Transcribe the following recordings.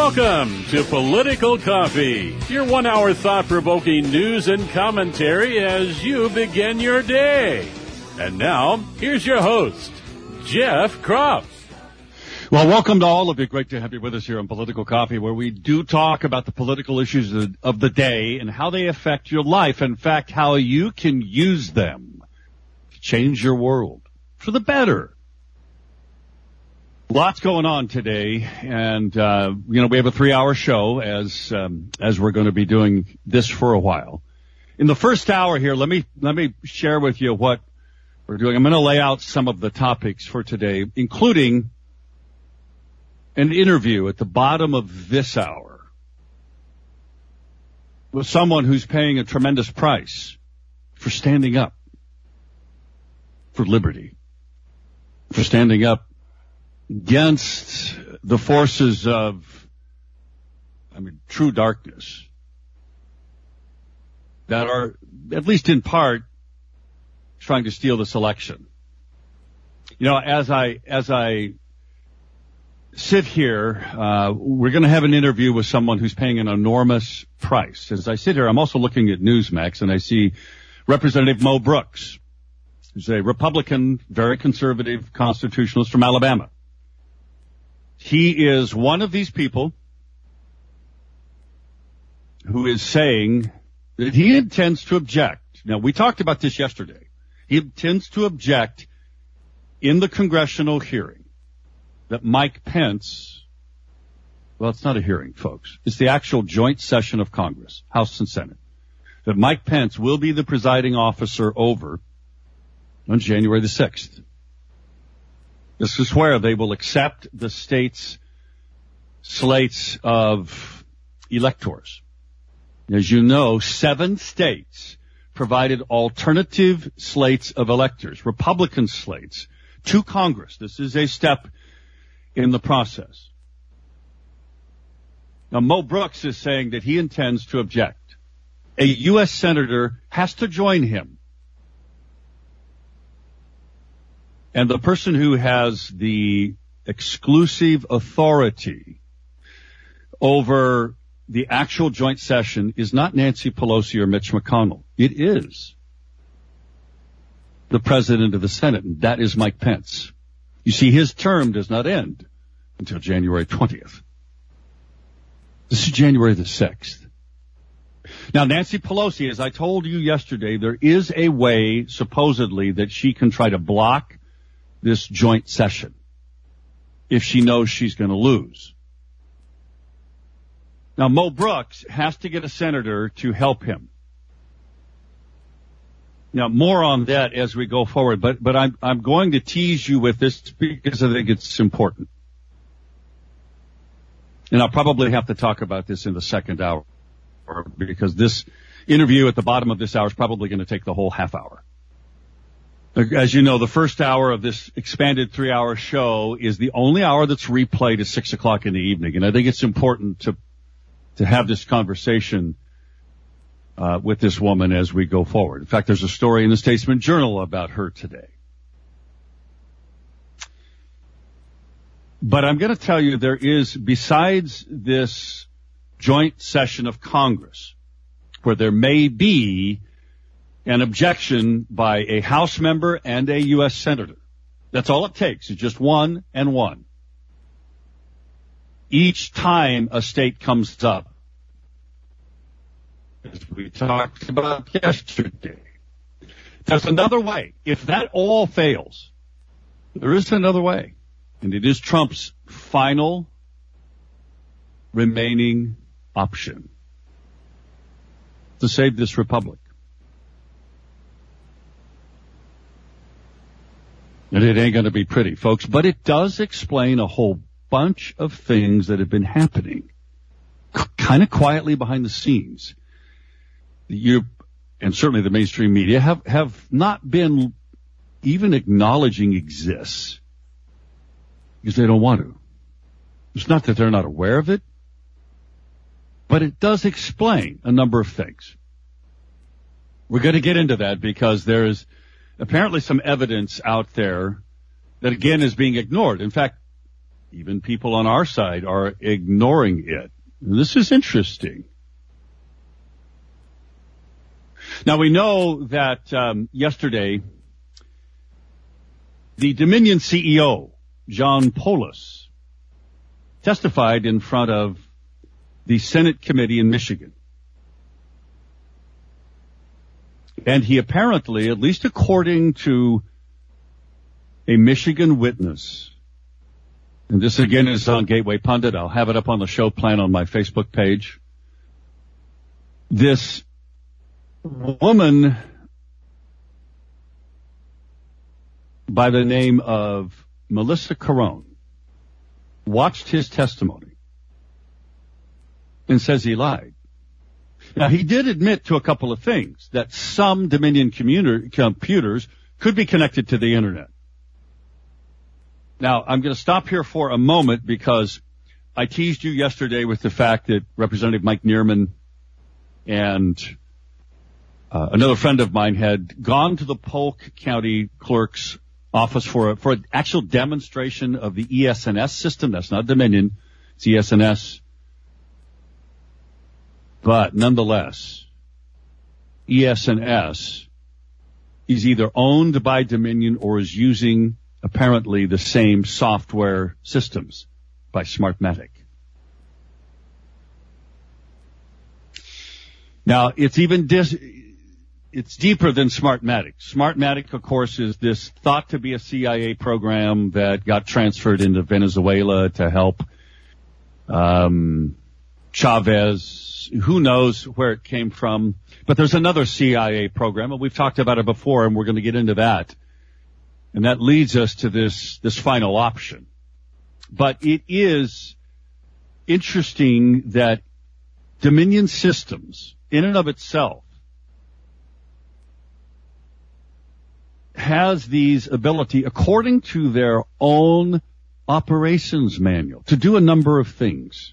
Welcome to Political Coffee, your 1 hour thought-provoking news and commentary as you begin your day. And now, here's your host, Jeff Kropf. Well, welcome to all of you. Great to have you with us here on Political Coffee, where we do talk about the political issues of the day and how they affect your life. In fact, how you can use them to change your world for the better. Lots going on today, and we have a 3-hour show as we're going to be doing this for a while. In the first hour here, let me share with you what we're doing. I'm going to lay out some of the topics for today, including an interview at the bottom of this hour with someone who's paying a tremendous price for standing up for liberty, for standing up against the forces of, true darkness that are, at least in part, trying to steal this election. As I sit here, we're going to have an interview with someone who's paying an enormous price. As I sit here, I'm also looking at Newsmax, and I see Representative Mo Brooks, who's a Republican, very conservative constitutionalist from Alabama. He is one of these people who is saying that he intends to object. Now, we talked about this yesterday. He intends to object in the congressional hearing that Mike Pence, well, it's not a hearing, folks. It's the actual joint session of Congress, House and Senate, that Mike Pence will be the presiding officer over on January the 6th. This is where they will accept the state's slates of electors. As you know, 7 states provided alternative slates of electors, Republican slates, to Congress. This is a step in the process. Now, Mo Brooks is saying that he intends to object. A U.S. senator has to join him. And the person who has the exclusive authority over the actual joint session is not Nancy Pelosi or Mitch McConnell. It is the president of the Senate, and that is Mike Pence. You see, his term does not end until January 20th. This is January the 6th. Now, Nancy Pelosi, as I told you yesterday, there is a way, supposedly, that she can try to block this joint session if she knows she's going to lose. Now, Mo Brooks has to get a senator to help him. Now, more on that as we go forward, but I'm going to tease you with this because I think it's important. And I'll probably have to talk about this in the second hour because this interview at the bottom of this hour is probably going to take the whole half hour. As you know, the first hour of this expanded 3-hour show is the only hour that's replayed at 6 o'clock in the evening. And I think it's important to have this conversation with this woman as we go forward. In fact, there's a story in the Statesman Journal about her today. But I'm going to tell you there is, besides this joint session of Congress, where there may be an objection by a House member and a U.S. senator. That's all it takes. It's just one and one. Each time a state comes up, as we talked about yesterday, there's another way. If that all fails, there is another way. And it is Trump's final remaining option to save this republic. And it ain't going to be pretty, folks, but it does explain a whole bunch of things that have been happening kind of quietly behind the scenes. You, and certainly the mainstream media, have not been even acknowledging exists because they don't want to. It's not that they're not aware of it, but it does explain a number of things. We're going to get into that because there is apparently some evidence out there that, again, is being ignored. In fact, even people on our side are ignoring it. This is interesting. Now, we know that yesterday, the Dominion CEO, John Polis, testified in front of the Senate committee in Michigan. And he apparently, at least according to a Michigan witness, and this again is on Gateway Pundit, I'll have it up on the show plan on my Facebook page, this woman by the name of Melissa Carone watched his testimony and says he lied. Now, he did admit to a couple of things, that some Dominion computers could be connected to the Internet. Now, I'm going to stop here for a moment because I teased you yesterday with the fact that Representative Mike Neerman and another friend of mine had gone to the Polk County Clerk's office for an actual demonstration of the ES&S system. That's not Dominion, it's ES&S. But nonetheless, ES&S is either owned by Dominion or is using apparently the same software systems by Smartmatic. Now, it's deeper than Smartmatic. Smartmatic, of course, is this thought to be a CIA program that got transferred into Venezuela to help Chavez. Who knows where it came from? But there's another CIA program, and we've talked about it before, and we're going to get into that. And that leads us to this final option. But it is interesting that Dominion Systems, in and of itself, has these ability, according to their own operations manual, to do a number of things.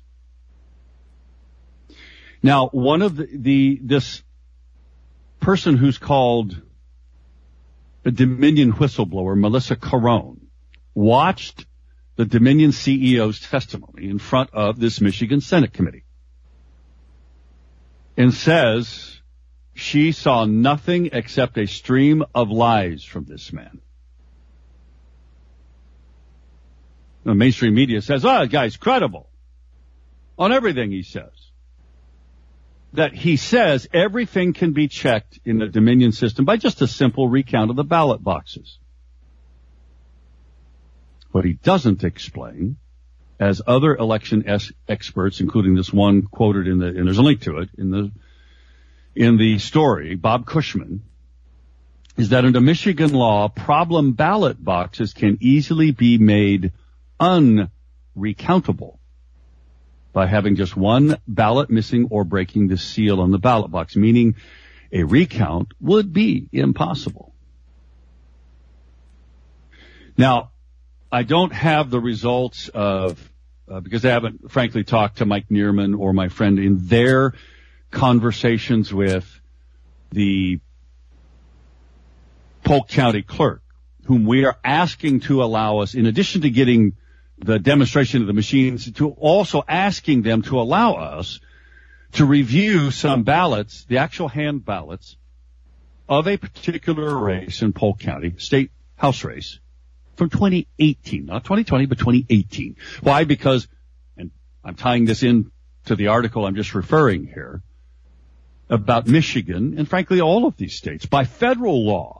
Now, one of this person who's called a Dominion whistleblower, Melissa Carone, watched the Dominion CEO's testimony in front of this Michigan Senate committee and says she saw nothing except a stream of lies from this man. The mainstream media says, the guy's credible on everything he says. That he says everything can be checked in the Dominion system by just a simple recount of the ballot boxes. What he doesn't explain, as other election experts, including this one quoted and there's a link to it in the story, Bob Cushman, is that under Michigan law, problem ballot boxes can easily be made unrecountable by having just one ballot missing or breaking the seal on the ballot box, meaning a recount would be impossible. Now, I don't have the results of, because I haven't frankly talked to Mike Neerman or my friend in their conversations with the Polk County Clerk, whom we are asking to allow us, in addition to getting the demonstration of the machines, to also asking them to allow us to review some ballots, the actual hand ballots of a particular race in Polk County, state house race, from 2018, not 2020, but 2018. Why? Because, and I'm tying this in to the article I'm just referring here, about Michigan and frankly all of these states, by federal law,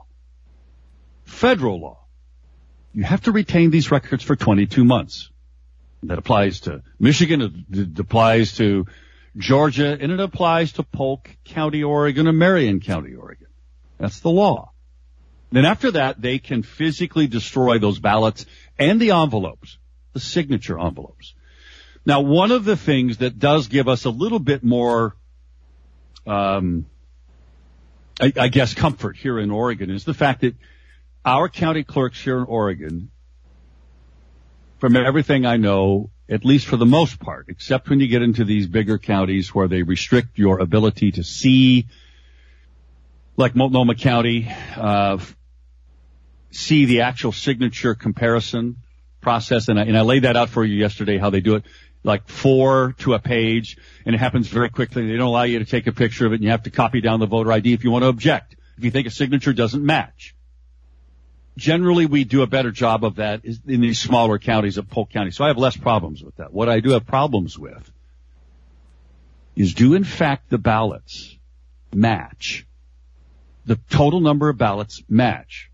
you have to retain these records for 22 months. That applies to Michigan, it applies to Georgia, and it applies to Polk County, Oregon, and Marion County, Oregon. That's the law. Then after that, they can physically destroy those ballots and the envelopes, the signature envelopes. Now, one of the things that does give us a little bit more, I guess, comfort here in Oregon is the fact that our county clerks here in Oregon, from everything I know, at least for the most part, except when you get into these bigger counties where they restrict your ability to see, like Multnomah County, see the actual signature comparison process, and I laid that out for you yesterday, how they do it, like 4 to a page, and it happens very quickly. They don't allow you to take a picture of it, and you have to copy down the voter ID if you want to object, if you think a signature doesn't match. Generally, we do a better job of that in these smaller counties of Polk County, so I have less problems with that. What I do have problems with is, do in fact the ballots match? The total number of ballots match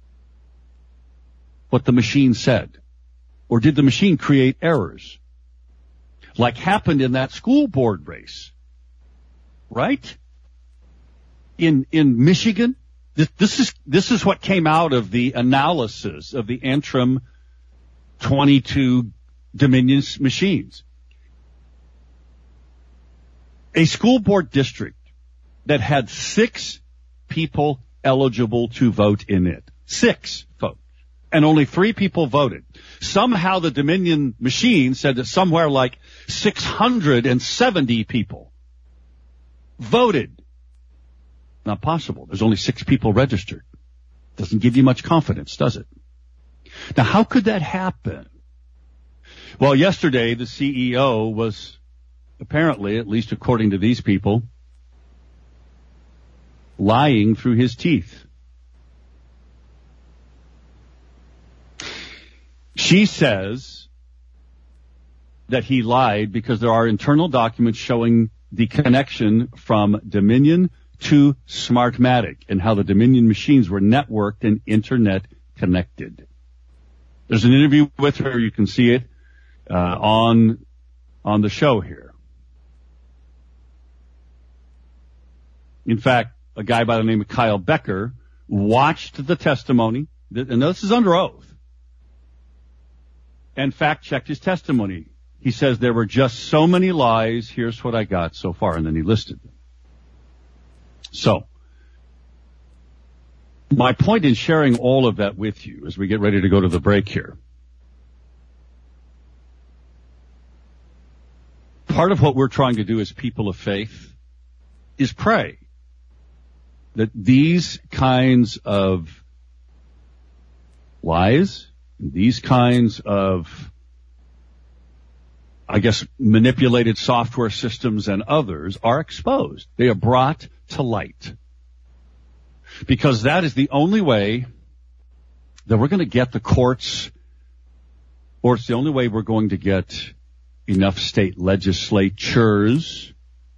what the machine said? Or did the machine create errors? Like happened in that school board race, right? In Michigan, this is what came out of the analysis of the Antrim 22 Dominion machines. A school board district that had 6 people eligible to vote in it. 6 folks. And only 3 people voted. Somehow the Dominion machine said that somewhere like 670 people voted. Not possible. There's only 6 people registered. Doesn't give you much confidence, does it? Now, how could that happen? Well, yesterday the CEO was apparently, at least according to these people, lying through his teeth. She says that he lied because there are internal documents showing the connection from Dominion to Smartmatic and how the Dominion machines were networked and internet connected. There's an interview with her. You can see it on the show here. In fact, a guy by the name of Kyle Becker watched the testimony, and this is under oath, and fact-checked his testimony. He says there were just so many lies. Here's what I got so far, and then he listed them. So, my point in sharing all of that with you as we get ready to go to the break here, part of what we're trying to do as people of faith is pray that these kinds of lies, these kinds of, I guess, manipulated software systems and others are exposed. They are brought to light. Because that is the only way that we're going to get the courts, or it's the only way we're going to get enough state legislatures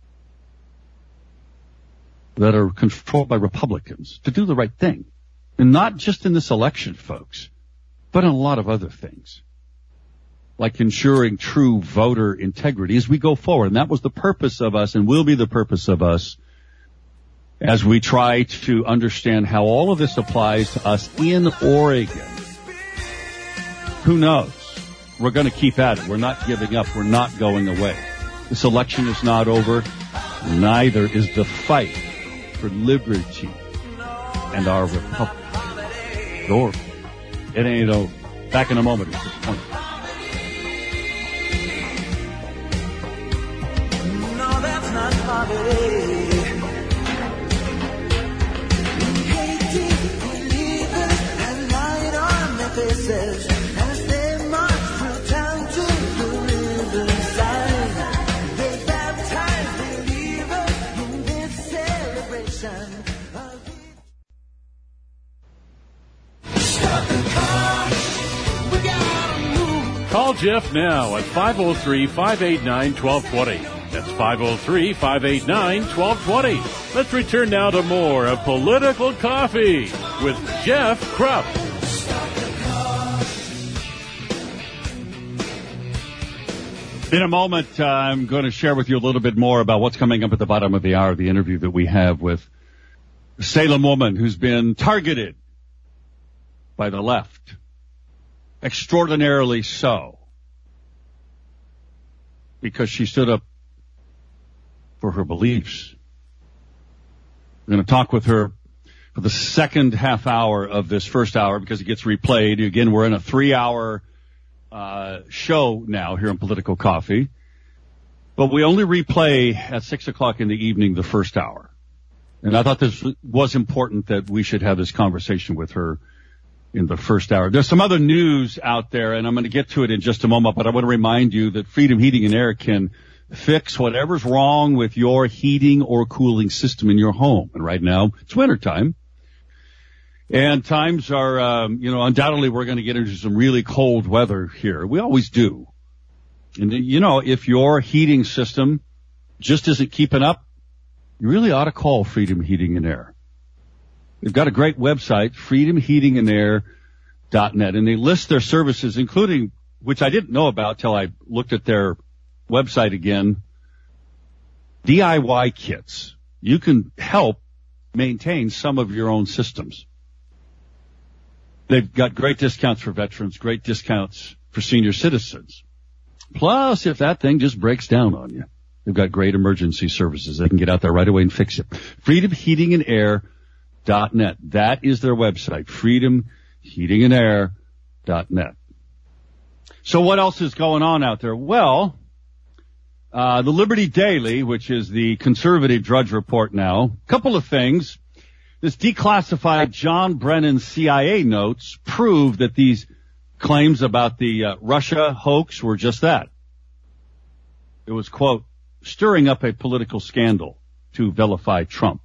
that are controlled by Republicans to do the right thing. And not just in this election, folks, but in a lot of other things, like ensuring true voter integrity as we go forward. And that was the purpose of us, and will be the purpose of us, as we try to understand how all of this applies to us in Oregon. Who knows? We're going to keep at it. We're not giving up. We're not going away. This election is not over. Neither is the fight for liberty and our republic. Door. It ain't over. Back in a moment at this point. No, that's not poverty. We hate believers and light on their faces, and as they march through town to the riverside, they baptize believers in this celebration. Call Jeff now at 503-589-1220. That's 503-589-1220. Let's return now to more of Political Coffee with Jeff Krupp. In a moment, I'm going to share with you a little bit more about what's coming up at the bottom of the hour, the interview that we have with a Salem woman who's been targeted by the left. Extraordinarily so, because she stood up for her beliefs. We're going to talk with her for the second half hour of this first hour because it gets replayed. Again, we're in a 3-hour show now here on Political Coffee, but we only replay at 6 o'clock in the evening the first hour. And I thought this was important that we should have this conversation with her in the first hour. There's some other news out there, and I'm going to get to it in just a moment, but I want to remind you that Freedom Heating and Air can fix whatever's wrong with your heating or cooling system in your home. And right now, it's wintertime. And times are, undoubtedly we're going to get into some really cold weather here. We always do. And, if your heating system just isn't keeping up, you really ought to call Freedom Heating and Air. They've got a great website, freedomheatingandair.net, and they list their services, including, which I didn't know about till I looked at their website again, DIY kits. You can help maintain some of your own systems. They've got great discounts for veterans, great discounts for senior citizens. Plus, if that thing just breaks down on you, they've got great emergency services. They can get out there right away and fix it. freedomheatingandair.net. That is their website, freedomheatingandair.net. So what else is going on out there? Well, the Liberty Daily, which is the conservative Drudge Report now, a couple of things. This declassified John Brennan CIA notes prove that these claims about the Russia hoax were just that. It was, quote, stirring up a political scandal to vilify Trump,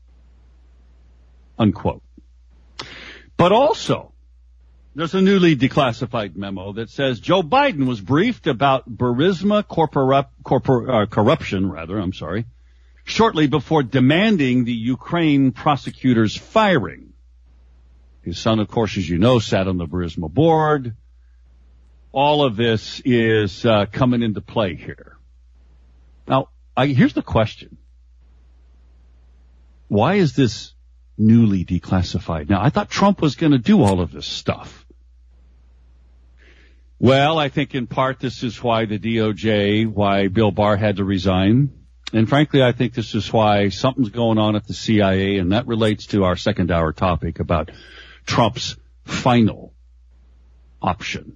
unquote. But also, there's a newly declassified memo that says Joe Biden was briefed about Burisma corruption, shortly before demanding the Ukraine prosecutor's firing. His son, of course, as you know, sat on the Burisma board. All of this is coming into play here. Now, here's the question. Why is this newly declassified? Now, I thought Trump was going to do all of this stuff. Well, I think in part this is why the DOJ, why Bill Barr had to resign. And frankly, I think this is why something's going on at the CIA, and that relates to our second hour topic about Trump's final option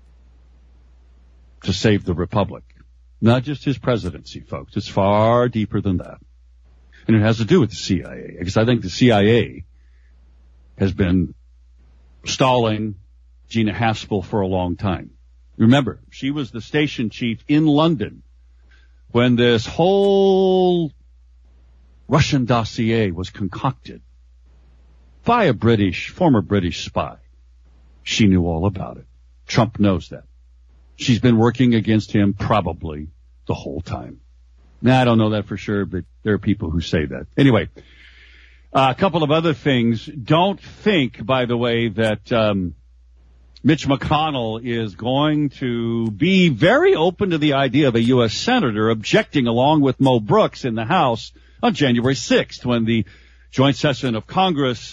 to save the republic. Not just his presidency, folks. It's far deeper than that. And it has to do with the CIA, because I think the CIA has been stalling Gina Haspel for a long time. Remember, she was the station chief in London when this whole Russian dossier was concocted by a former British spy. She knew all about it. Trump knows that. She's been working against him probably the whole time. Now, I don't know that for sure, but there are people who say that. Anyway, a couple of other things. Don't think, by the way, that Mitch McConnell is going to be very open to the idea of a U.S. senator objecting along with Mo Brooks in the House on January 6th when the joint session of Congress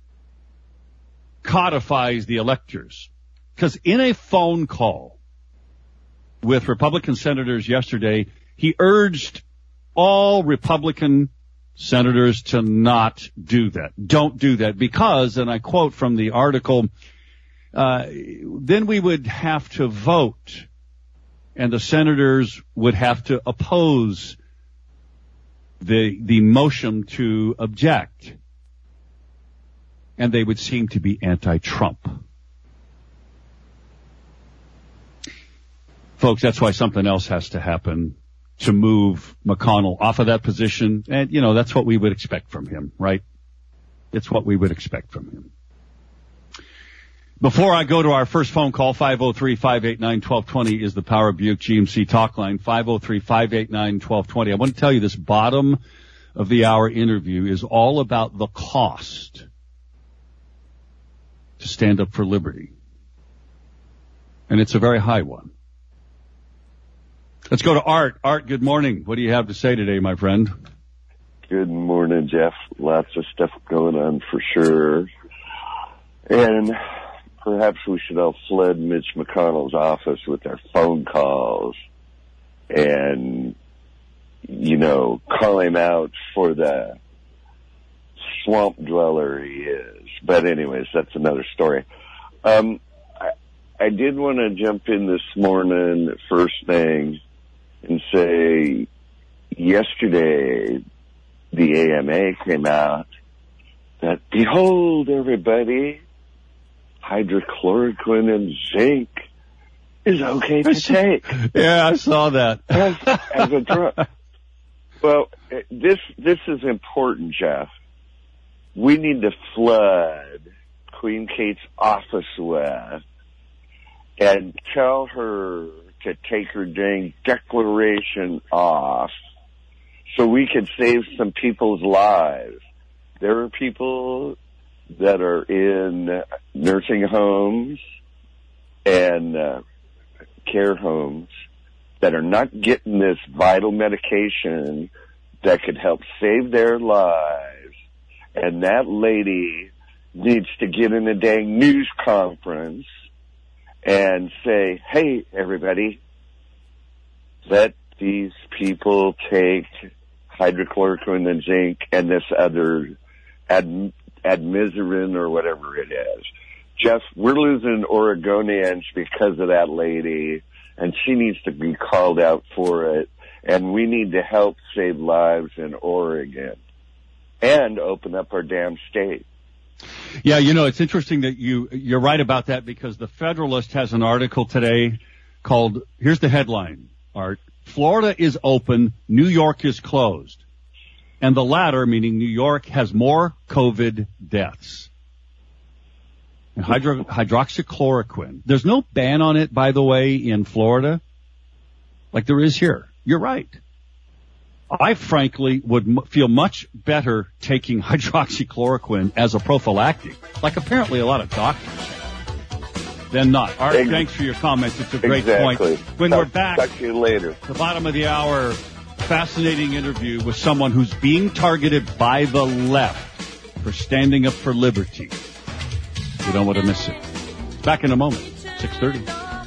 codifies the electors. Because in a phone call with Republican senators yesterday, he urged all Republican senators to not do that. Don't do that because, and I quote from the article, then we would have to vote and the senators would have to oppose the motion to object. And they would seem to be anti-Trump. Folks, that's why something else has to happen to move McConnell off of that position. And, that's what we would expect from him, right? It's what we would expect from him. Before I go to our first phone call, 503-589-1220 is the Power Buick GMC talk line, 503-589-1220. I want to tell you this bottom of the hour interview is all about the cost to stand up for liberty. And it's a very high one. Let's go to Art. Art, good morning. What do you have to say today, my friend? Good morning, Jeff. Lots of stuff going on for sure. And perhaps we should all flood Mitch McConnell's office with our phone calls and, call him out for the swamp dweller he is. But anyways, that's another story. I did want to jump in this morning, first thing, and say yesterday the AMA came out that, behold, everybody, hydrochloroquine and zinc is okay to take Yeah, I saw that. as a drug. Well, this is important, Jeff. We need to flood Queen Kate's office with and tell her to take her dang declaration off so we can save some people's lives. There are people that are in nursing homes and care homes that are not getting this vital medication that could help save their lives. And that lady needs to get in a dang news conference and say, hey, everybody, let these people take hydrochloroquine and zinc and this other admiserin or whatever it is. Jeff, we're losing Oregonians because of that lady, and she needs to be called out for it, and we need to help save lives in Oregon and open up our damn state. Yeah, it's interesting that you're right about that, because the Federalist has an article today called, here's the headline, Art, Florida is open, New York is closed. And the latter, meaning New York, has more COVID deaths. And hydroxychloroquine. There's no ban on it, by the way, in Florida, like there is here. You're right. I frankly would feel much better taking hydroxychloroquine as a prophylactic, like apparently a lot of doctors have, than not. Art, thanks for your comments. It's a great point. When we're back, talk to you later. The bottom of the hour, fascinating interview with someone who's being targeted by the left for standing up for liberty. You don't want to miss it. Back in a moment, 6:30.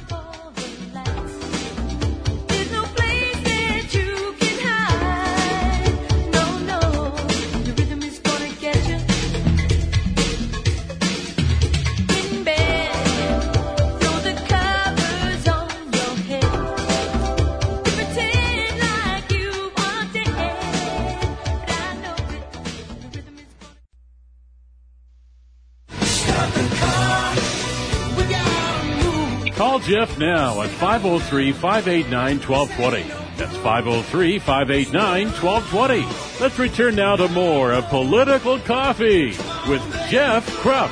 Call Jeff now at 503-589-1220. That's 503-589-1220. Let's return now to more of Political Coffee with Jeff Krupp.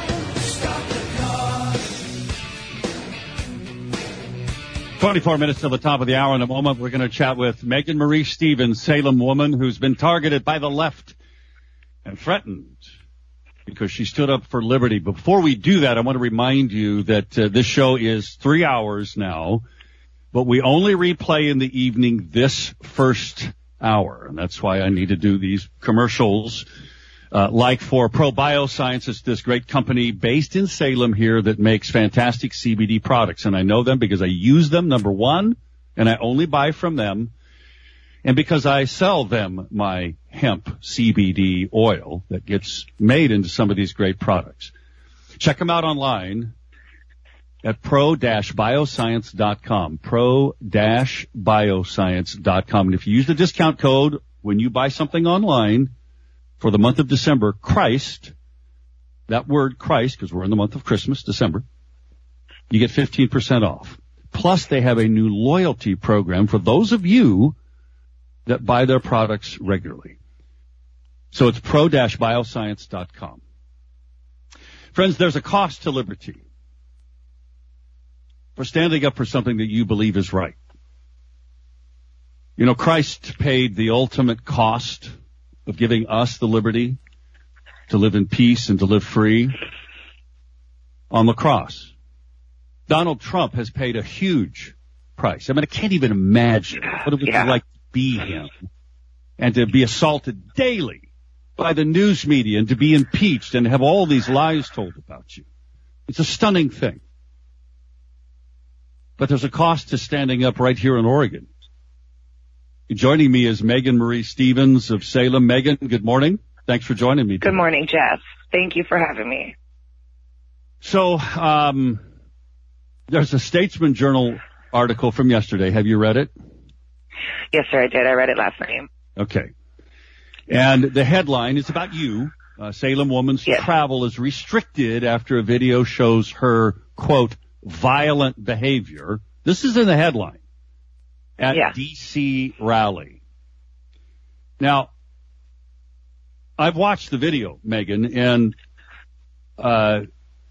24 minutes till the top of the hour. In a moment, we're going to chat with Megan Marie Stevens, Salem woman who's been targeted by the left and threatened because she stood up for liberty. Before we do that, I want to remind you that this show is 3 hours now, but we only replay in the evening this first hour, and that's why I need to do these commercials. Like for Pro Bioscience, it's this great company based in Salem here that makes fantastic CBD products, and I know them because I use them, number one, and I only buy from them. And because I sell them my hemp CBD oil that gets made into some of these great products. Check them out online at pro-bioscience.com, pro-bioscience.com. And if you use the discount code when you buy something online for the month of December, Christ, that word Christ, because we're in the month of Christmas, December, you get 15% off. Plus, they have a new loyalty program for those of you that buy their products regularly. So it's pro-bioscience.com. Friends, there's a cost to liberty for standing up for something that you believe is right. You know, Christ paid the ultimate cost of giving us the liberty to live in peace and to live free on the cross. Donald Trump has paid a huge price. I mean, I can't even imagine what it would be like to be him and to be assaulted daily by the news media and to be impeached and have all these lies told about you. It's a stunning thing. But there's a cost to standing up right here in Oregon. Joining me is Megan Marie Stevens of Salem. Megan, good morning. Thanks for joining me today. Good morning, Jeff. Thank you for having me. So, there's a Statesman Journal article from yesterday. Have you read it? Yes, sir, I did. I read it last night. Okay. And the headline is about you. Salem woman's Yes. travel is restricted after a video shows her, quote, violent behavior. This is in the headline at Yeah. D.C. rally. Now, I've watched the video, Megan, and I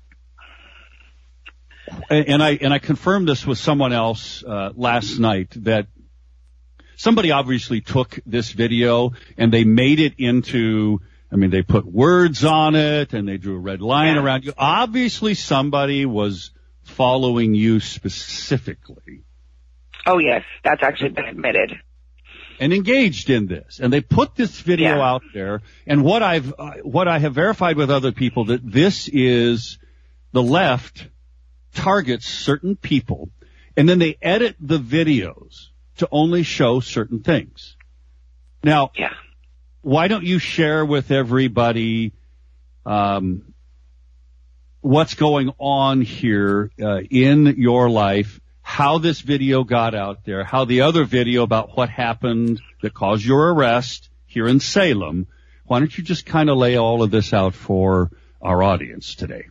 confirmed this with someone else last night, that somebody obviously took this video and they made it into, they put words on it and they drew a red line around you. Obviously somebody was following you specifically. Oh, yes. That's actually been admitted. And engaged in this. And they put this video out there. And what I have verified with other people, that this is the left targets certain people, and then they edit the videos to only show certain things. Now, why don't you share with everybody what's going on here in your life, how this video got out there, how the other video about what happened that caused your arrest here in Salem, why don't you just kind of lay all of this out for our audience today?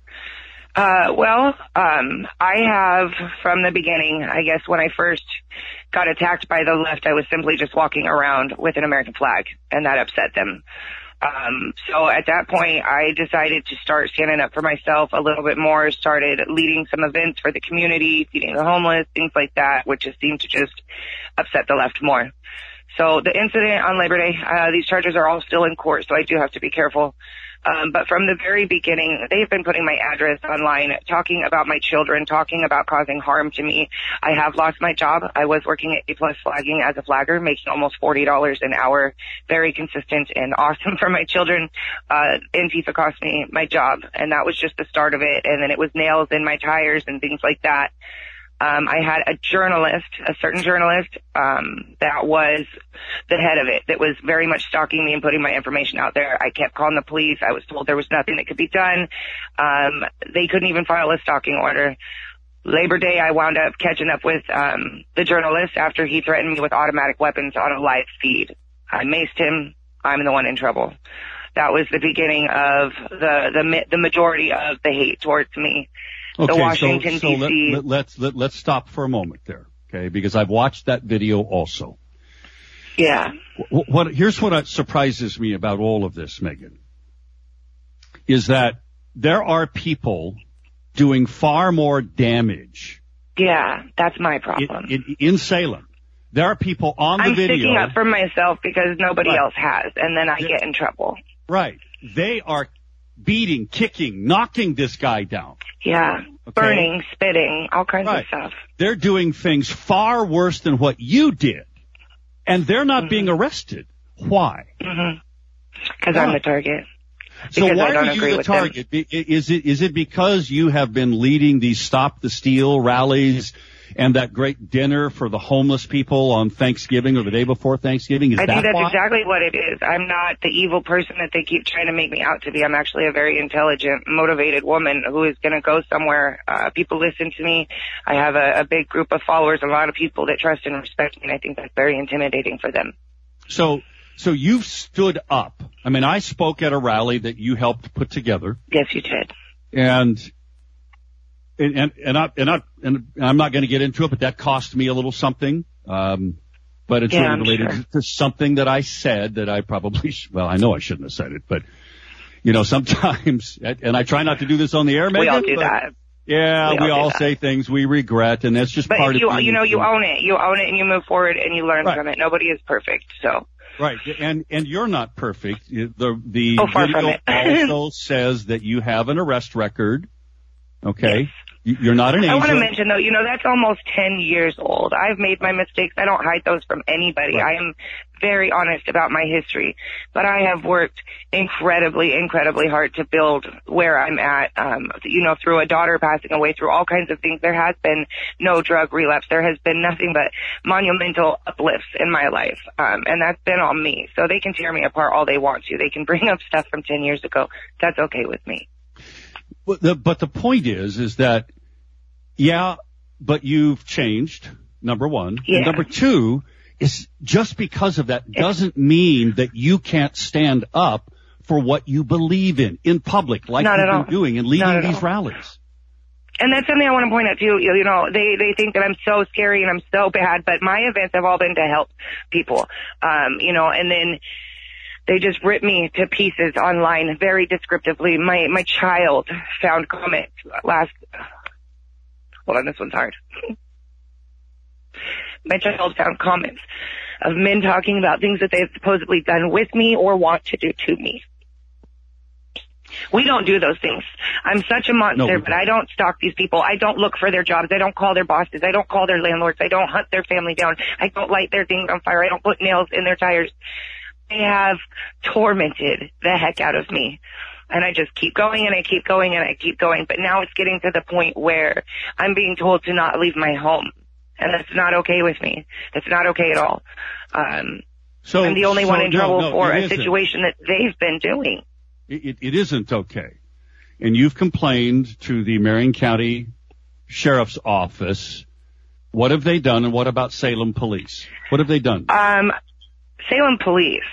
I have from the beginning, I guess when I first got attacked by the left, I was simply just walking around with an American flag, and that upset them. So at that point, I decided to start standing up for myself a little bit more, started leading some events for the community, feeding the homeless, things like that, which just seemed to just upset the left more. So the incident on Labor Day, these charges are all still in court, so I do have to be careful. But from the very beginning, they've been putting my address online, talking about my children, talking about causing harm to me. I have lost my job. I was working at A+ Flagging as a flagger, making almost $40 an hour. Very consistent and awesome for my children. Antifa cost me my job, and that was just the start of it. And then it was nails in my tires and things like that. I had a certain journalist, that was the head of it, that was very much stalking me and putting my information out there. I kept calling the police. I was told there was nothing that could be done. They couldn't even file a stalking order. Labor Day, I wound up catching up with, the journalist after he threatened me with automatic weapons on a live feed. I maced him. I'm the one in trouble. That was the beginning of the majority of the hate towards me. Okay, the Washington, D.C. Let's stop for a moment there, okay? Because I've watched that video also. Yeah. Here's what surprises me about all of this, Megan, is that there are people doing far more damage. Yeah, that's my problem. In Salem. There are people on the video. I'm sticking up for myself because nobody else has, and then I get in trouble. Right. They are beating, kicking, knocking this guy down. Yeah. Okay. Burning, spitting, all kinds of stuff. They're doing things far worse than what you did. And they're not being arrested. Why? Because I'm the target. So why are you the target? Is it because you have been leading these Stop the Steal rallies and that great dinner for the homeless people on Thanksgiving or the day before Thanksgiving? I think that's exactly what it is. I'm not the evil person that they keep trying to make me out to be. I'm actually a very intelligent, motivated woman who is going to go somewhere. People listen to me. I have a big group of followers, a lot of people that trust and respect me, and I think that's very intimidating for them. So you've stood up. I spoke at a rally that you helped put together. Yes, you did. And I'm not going to get into it, but that cost me a little something. But it's really related to something that I said that I probably, I know I shouldn't have said it, but sometimes, and I try not to do this on the air, Megan. We all do that. Yeah, we all say things we regret, and that's just part of it. But you own it. You own it and you move forward and you learn from it. Nobody is perfect, so. Right, and you're not perfect. The far from video it. also says that you have an arrest record. Okay. Yes. You're not an angel. I want to mention, though, that's almost 10 years old. I've made my mistakes. I don't hide those from anybody. Right. I am very honest about my history. But I have worked incredibly, incredibly hard to build where I'm at, through a daughter passing away, through all kinds of things. There has been no drug relapse. There has been nothing but monumental uplifts in my life. And that's been on me. So they can tear me apart all they want to. They can bring up stuff from 10 years ago. That's okay with me. But the point is that, but you've changed, number one. Yeah. And number two is just because of that doesn't mean that you can't stand up for what you believe in public, like Not you've at been all. doing and Not leading at these all. rallies. And that's something I want to point out too. You know, they think that I'm so scary and I'm so bad, but my events have all been to help people. You know, and then they just rip me to pieces online very descriptively. My child found comments hold on, this one's hard. My child found comments of men talking about things that they've supposedly done with me or want to do to me. We don't do those things. I'm such a monster, but I don't stalk these people. I don't look for their jobs. I don't call their bosses. I don't call their landlords. I don't hunt their family down. I don't light their things on fire. I don't put nails in their tires. They have tormented the heck out of me. And I just keep going and I keep going and I keep going. But now it's getting to the point where I'm being told to not leave my home. And that's not okay with me. That's not okay at all. I'm the only one in trouble for a situation that they've been doing. It isn't okay. And you've complained to the Marion County Sheriff's Office. What have they done, and what about Salem Police? What have they done? Salem Police.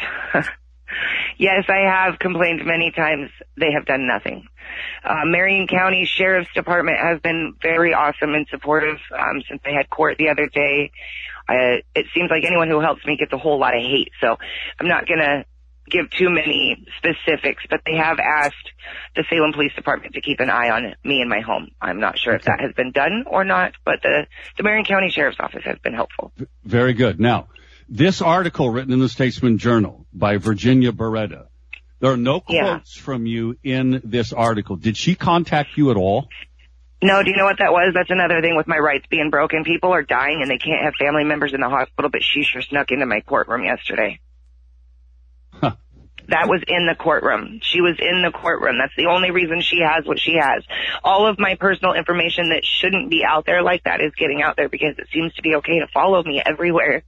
Yes, I have complained many times. They have done nothing. Marion County Sheriff's Department has been very awesome and supportive since they had court the other day. It seems like anyone who helps me gets a whole lot of hate, so I'm not going to give too many specifics, but they have asked the Salem Police Department to keep an eye on me and my home. I'm not sure if that has been done or not, but the Marion County Sheriff's Office has been helpful. Very good. Now, this article written in the Statesman Journal by Virginia Beretta, there are no quotes from you in this article. Did she contact you at all? No, do you know what that was? That's another thing with my rights being broken. People are dying and they can't have family members in the hospital, but she sure snuck into my courtroom yesterday. Huh. That was in the courtroom. She was in the courtroom. That's the only reason she has what she has. All of my personal information that shouldn't be out there like that is getting out there because it seems to be okay to follow me everywhere.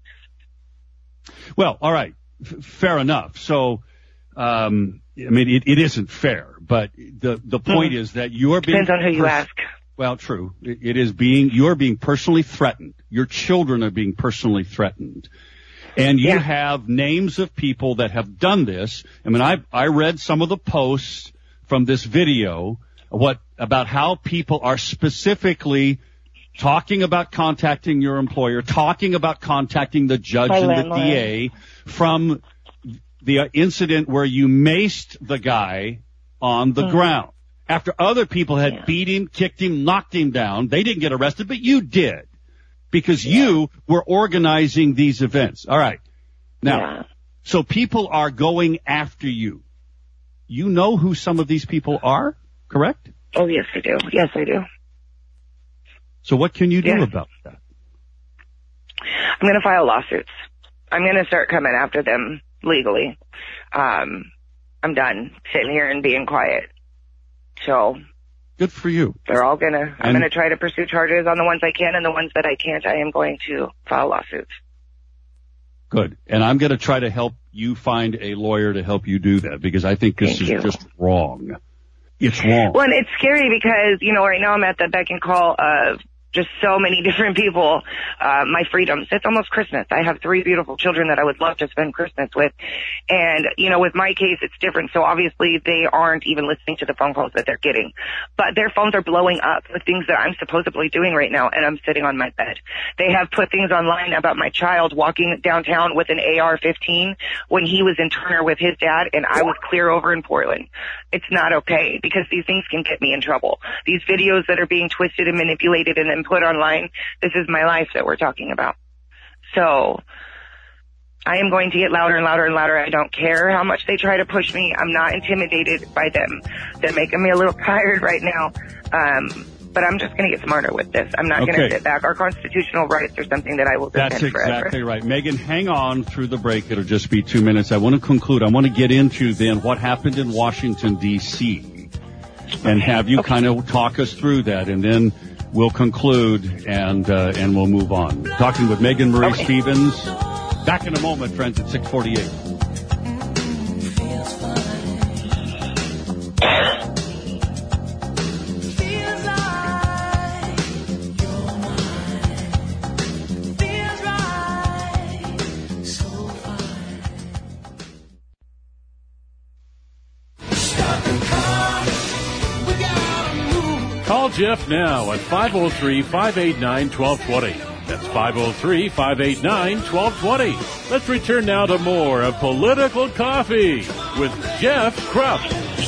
Well, all right. Fair enough. So, I mean, it isn't fair, but the point is that you're being... Depends on who you ask. Well, true. You're being personally threatened. Your children are being personally threatened. And you have names of people that have done this. I mean, I read some of the posts from this video, about how people are specifically talking about contacting your employer, talking about contacting the judge and the DA from the incident where you maced the guy on the ground. After other people had beat him, kicked him, knocked him down, they didn't get arrested, but you did. Because you were organizing these events. All right. Now, so people are going after you. You know who some of these people are, correct? Oh, yes, I do. Yes, I do. So what can you do about that? I'm going to file lawsuits. I'm going to start coming after them legally. I'm done sitting here and being quiet. So... Good for you. They're all I'm gonna try to pursue charges on the ones I can, and the ones that I can't, I am going to file lawsuits. Good. And I'm gonna try to help you find a lawyer to help you do that, because I think this is just wrong. It's wrong. Well, and it's scary because, right now I'm at the beck and call of just so many different people. My freedoms. It's almost Christmas. I have 3 beautiful children that I would love to spend Christmas with. And, with my case, it's different. So obviously they aren't even listening to the phone calls that they're getting. But their phones are blowing up with things that I'm supposedly doing right now, and I'm sitting on my bed. They have put things online about my child walking downtown with an AR-15 when he was in Turner with his dad, and I was clear over in Portland. It's not okay, because these things can get me in trouble. These videos that are being twisted and manipulated and then put online, this is my life that we're talking about. So I am going to get louder and louder and louder. I don't care how much they try to push me. I'm not intimidated by them. They're making me a little tired right now. But I'm just going to get smarter with this. I'm not going to sit back. Our constitutional rights are something that I will defend forever. That's exactly right. Megan, hang on through the break. It'll just be 2 minutes. I want to conclude. I want to get into then what happened in Washington, D.C. and have you kind of talk us through that, and then we'll conclude and we'll move on. Talking with Megan Marie Stevens. Back in a moment, friends, at 6:48. Jeff now at 503-589-1220. That's 503-589-1220. Let's return now to more of Political Coffee with Jeff Krupp.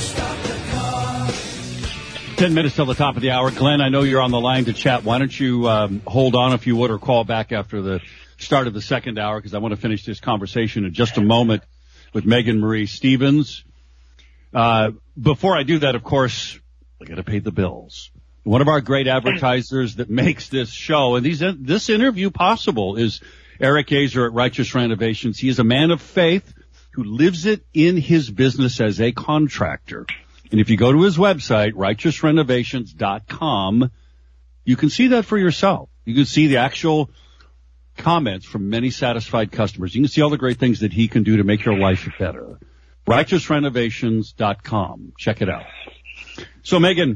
10 minutes till the top of the hour. Glenn, I know you're on the line to chat. Why don't you hold on if you would, or call back after the start of the second hour, because I want to finish this conversation in just a moment with Megan Marie Stevens. Before I do that, of course, I got to pay the bills. One of our great advertisers that makes this show and this interview possible is Eric Azer at Righteous Renovations. He is a man of faith who lives it in his business as a contractor. And if you go to his website, righteousrenovations.com, you can see that for yourself. You can see the actual comments from many satisfied customers. You can see all the great things that he can do to make your life better. righteousrenovations.com. Check it out. So, Megan,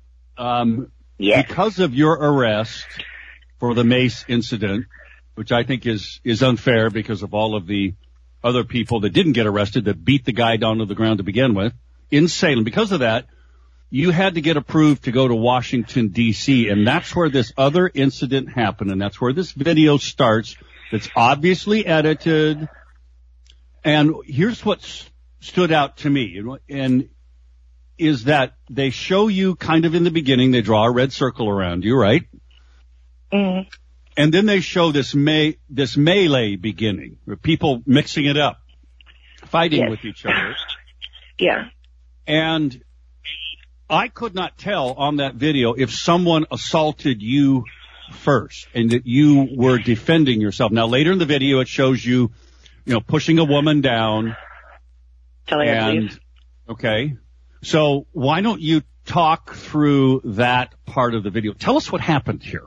Yes. because of your arrest for the Mace incident, which I think is unfair because of all of the other people that didn't get arrested that beat the guy down to the ground to begin with, in Salem, because of that, you had to get approved to go to Washington, D.C., and that's where this other incident happened, and that's where this video starts. That's obviously edited. And here's what stood out to me, and is that they show you kind of in the beginning, they draw a red circle around you, right? Mm-hmm. And then they show this melee beginning, with people mixing it up, fighting with each other. Yeah. And I could not tell on that video if someone assaulted you first and that you were defending yourself. Now, later in the video, it shows you, pushing a woman down. Telling her to leave. Okay. So why don't you talk through that part of the video? Tell us what happened here.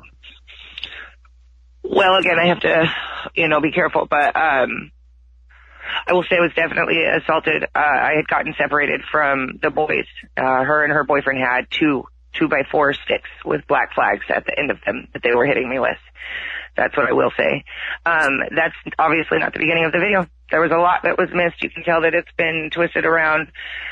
Well, again, I have to, be careful, but, I will say I was definitely assaulted. I had gotten separated from the boys. Her and her boyfriend had two 2x4 sticks with black flags at the end of them that they were hitting me with. That's what I will say. That's obviously not the beginning of the video. There was a lot that was missed. You can tell that it's been twisted around.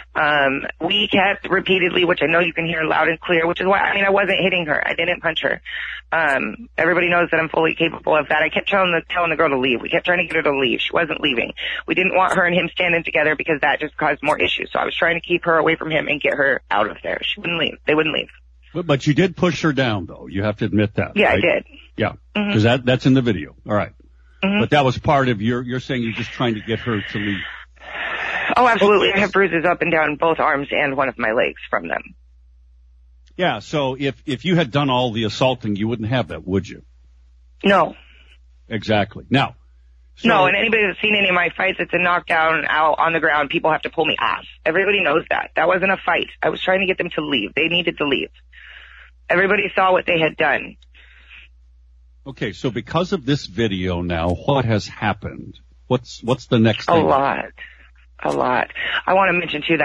We kept repeatedly, which I know you can hear loud and clear, which is why, I wasn't hitting her. I didn't punch her. Everybody knows that I'm fully capable of that. I kept telling the girl to leave. We kept trying to get her to leave. She wasn't leaving. We didn't want her and him standing together because that just caused more issues. So I was trying to keep her away from him and get her out of there. She wouldn't leave. They wouldn't leave. But you did push her down, though. You have to admit that. Yeah, right? I did. Yeah, because that's in the video. All right. Mm-hmm. But that was part of you're saying you're just trying to get her to leave. Oh, absolutely. I have bruises up and down both arms and one of my legs from them. Yeah, so if you had done all the assaulting, you wouldn't have that, would you? No. Exactly. Now. No, and anybody that's seen any of my fights, it's a knockdown out on the ground. People have to pull me off. Everybody knows that. That wasn't a fight. I was trying to get them to leave. They needed to leave. Everybody saw what they had done. Okay, so because of this video now, what has happened? What's the next thing? A lot. I want to mention too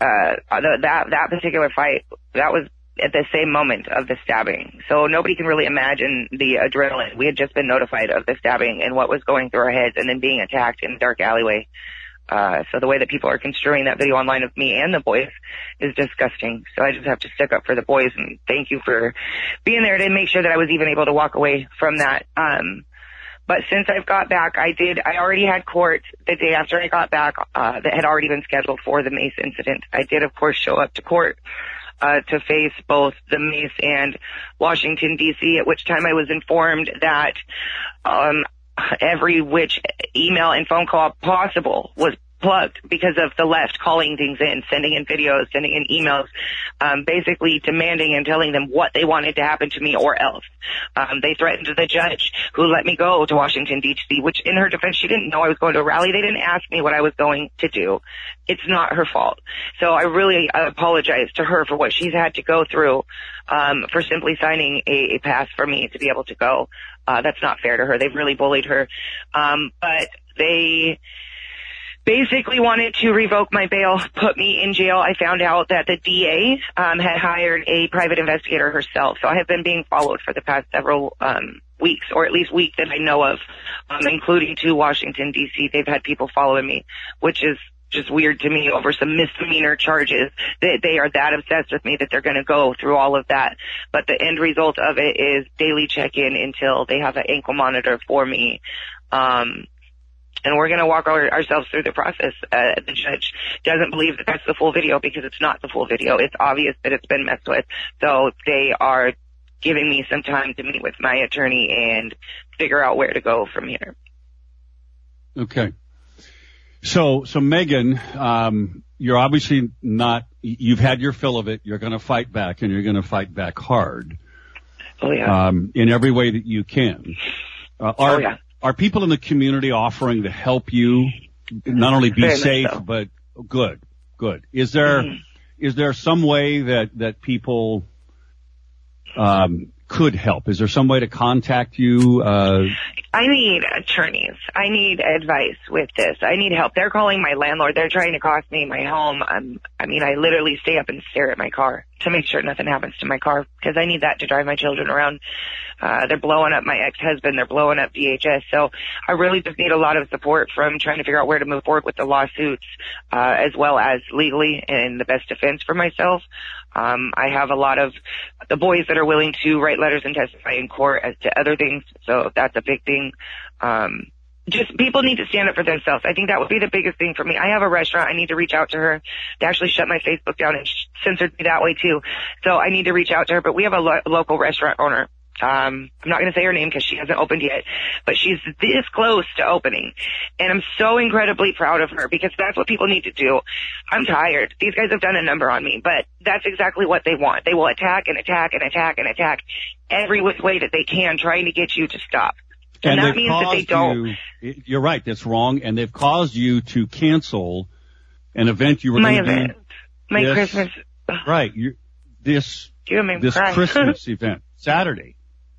that particular fight, that was at the same moment of the stabbing. So nobody can really imagine the adrenaline. We had just been notified of the stabbing and what was going through our heads and then being attacked in a dark alleyway. So the way that people are construing that video online of me and the boys is disgusting. So I just have to stick up for the boys and thank you for being there to make sure that I was even able to walk away from that. But since I've got back, I already had court the day after I got back, that had already been scheduled for the Mace incident. I did, of course, show up to court, to face both the Mace and Washington, D.C., at which time I was informed that, every which email and phone call possible was plugged because of the left calling things in, sending in videos, sending in emails, basically demanding and telling them what they wanted to happen to me or else. They threatened the judge who let me go to Washington, D.C., which in her defense, she didn't know I was going to a rally. They didn't ask me what I was going to do. It's not her fault. So I really apologize to her for what she's had to go through, for simply signing a pass for me to be able to go. That's not fair to her. They've really bullied her. But they basically wanted to revoke my bail, put me in jail. I found out that the DA had hired a private investigator herself. So I have been being followed for the past several weeks, or at least week that I know of, including to Washington, D.C. They've had people following me, which is just weird to me over some misdemeanor charges. They are that obsessed with me that they're going to go through all of that. But the end result of it is daily check-in until they have an ankle monitor for me. And we're going to walk ourselves through the process. The judge doesn't believe that that's the full video because it's not the full video. It's obvious that it's been messed with. So they are giving me some time to meet with my attorney and figure out where to go from here. Okay. So Megan, you're obviously not, you've had your fill of it. You're going to fight back, and you're going to fight back hard. Oh, yeah. In every way that you can. Are people in the community offering to help you not only be Very safe, so. but good? Is there some way that people, could help? Is there some way to contact you? I need attorneys. I need advice with this. I need help. They're calling my landlord. They're trying to cost me my home. I literally stay up and stare at my car to make sure nothing happens to my car because I need that to drive my children around. They're blowing up my ex-husband. They're blowing up DHS. So I really just need a lot of support from trying to figure out where to move forward with the lawsuits, as well as legally and the best defense for myself. I have a lot of the boys that are willing to write letters and testify in court as to other things. So that's a big thing. Just people need to stand up for themselves. I think that would be the biggest thing for me. I have a restaurant. I need to reach out to her. They actually shut my Facebook down and censored me that way too. So I need to reach out to her, but we have a local restaurant owner. I'm not going to say her name because she hasn't opened yet, but she's this close to opening. And I'm so incredibly proud of her because that's what people need to do. I'm tired. These guys have done a number on me, but that's exactly what they want. They will attack and attack and attack and attack every which way that they can, trying to get you to stop. And that means that they don't. You're right. That's wrong. And they've caused you to cancel an event you were My going to do. event. My Christmas. Right. This Christmas event, Saturday.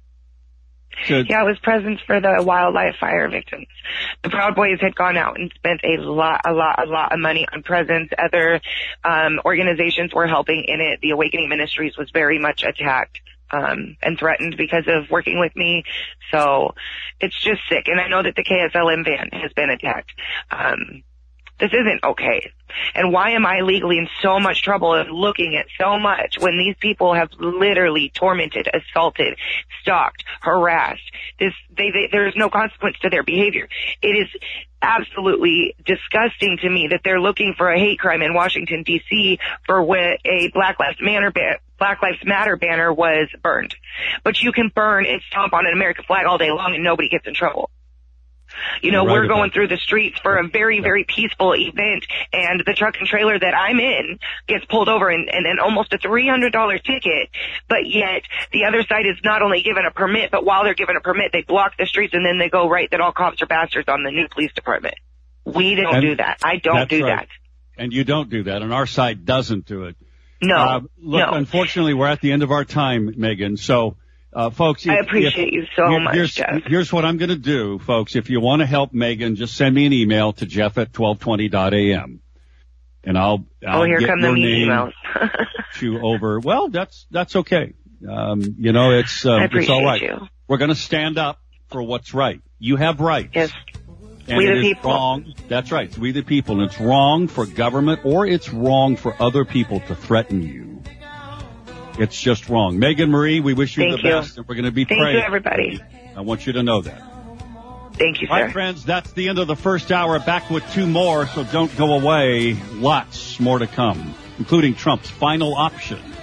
Yeah, it was presents for the wildlife fire victims. The Proud Boys had gone out and spent a lot of money on presents. Other organizations were helping in it. The Awakening Ministries was very much attacked and threatened because of working with me. So it's just sick. And I know that the KSLM van has been attacked. This isn't okay. And why am I legally in so much trouble and looking at so much when these people have literally tormented, assaulted, stalked, harassed? There's no consequence to their behavior. It is absolutely disgusting to me that they're looking for a hate crime in Washington, D.C. for when a Black Lives Matter banner was burned. But you can burn and stomp on an American flag all day long and nobody gets in trouble. You know, we're going through the streets for a very, very peaceful event, and the truck and trailer that I'm in gets pulled over and almost a $300 ticket, but yet the other side is not only given a permit, but while they're given a permit, they block the streets and then they go right that all cops are bastards on the new police department. We don't do that. I don't do that. And you don't do that, and our side doesn't do it. No. Unfortunately, we're at the end of our time, Megan, so... folks, I appreciate you so much, Jeff. Here's what I'm going to do, folks. If you want to help Megan, just send me an email to jeff@1220.am. And I'll here get come your the name emails. to over. Well, that's okay. It's all right. You. We're going to stand up for what's right. You have rights. Yes. And we it the is people. wrong. That's right. It's we the people. And it's wrong for government or it's wrong for other people to threaten you. It's just wrong. Megan Marie, we wish you the best, and we're going to be praying. Thank you, everybody. I want you to know that. Thank you, sir. All right, friends, that's the end of the first hour. Back with 2 more, so don't go away. Lots more to come, including Trump's final option.